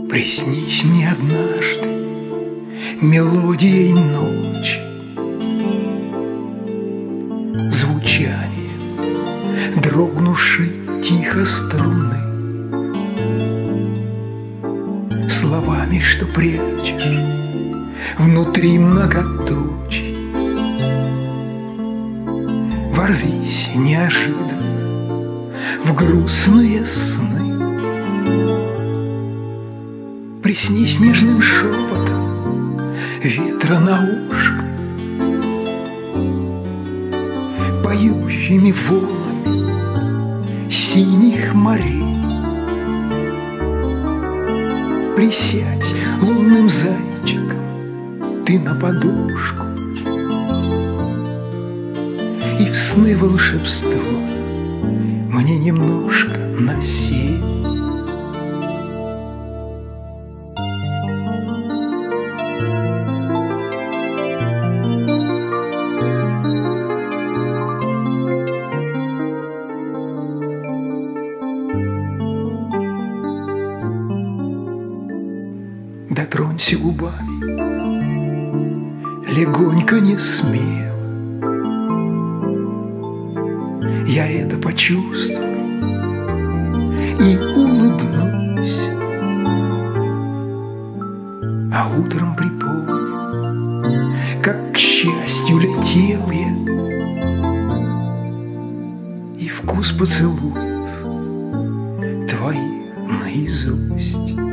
Приснись мне однажды мелодией ночи, звучание дрогнувшей тихо струны, словами, что прячешь внутри многоточий. Ворвись неожиданно в грустные сны, приснись нежным шепотом ветра на ушко, поющими волнами синих морей. Присядь лунным зайчиком ты на подушку, и в сны волшебство мне немножко насей. Дотронься губами, легонько, не смело. Я это почувствую и улыбнусь, а утром припомню, как к счастью летел я, и вкус поцелуев твоих наизусть.